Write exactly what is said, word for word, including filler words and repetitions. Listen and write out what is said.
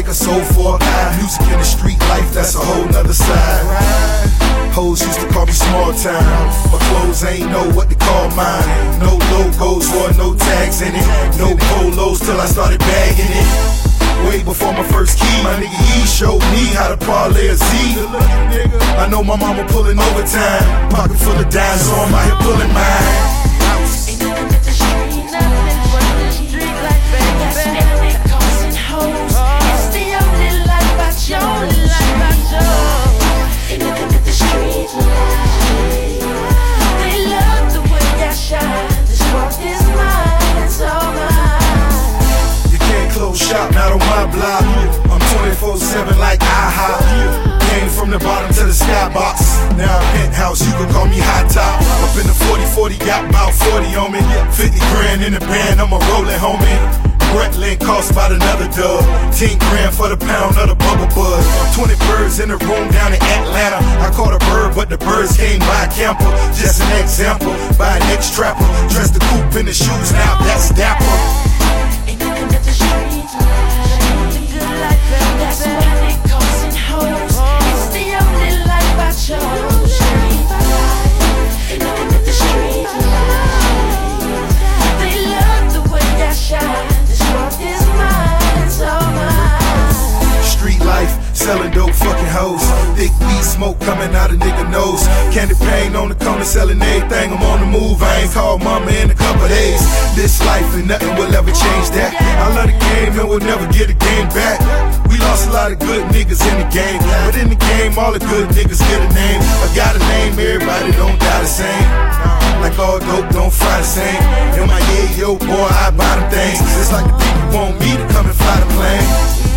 take a soul for a guy. Music in the street life, that's a whole nother side. Hoes used to call me small time. My clothes ain't know what to call mine. No logos or no tags in it. No polos till I started bagging it. Way before my first key, my nigga E showed me how to parlay a Z. I know my mama pulling overtime. Pocket full of dimes, so I'm out here pulling mine. Shop, not on my block. I'm twenty-four seven like IHOP. Came from the bottom to the skybox. Now I'm penthouse, you can call me high top. Up in the forty forty, got about forty on me. fifty grand in the band, I'm a rolling homie. Bretland cost about another dub. ten grand for the pound of the bubble buzz. twenty birds in the room down in Atlanta. I caught a bird, but the birds came by a camper. Just an example, by an ex-trapper. Dressed the coupe in the shoes, now that's dapper. Selling dope fucking hoes. Thick weed smoke coming out of nigga nose. Candy paint on the corner selling everything. I'm on the move, I ain't called mama in a couple days. This life and nothing will ever change that. I love the game and we'll never get a game back. We lost a lot of good niggas in the game, but in the game all the good niggas get a name. I got a name, everybody don't die the same. Like all dope don't fry the same. In my yeah, yo boy, I buy them things. It's like the people want me to come and fly the plane.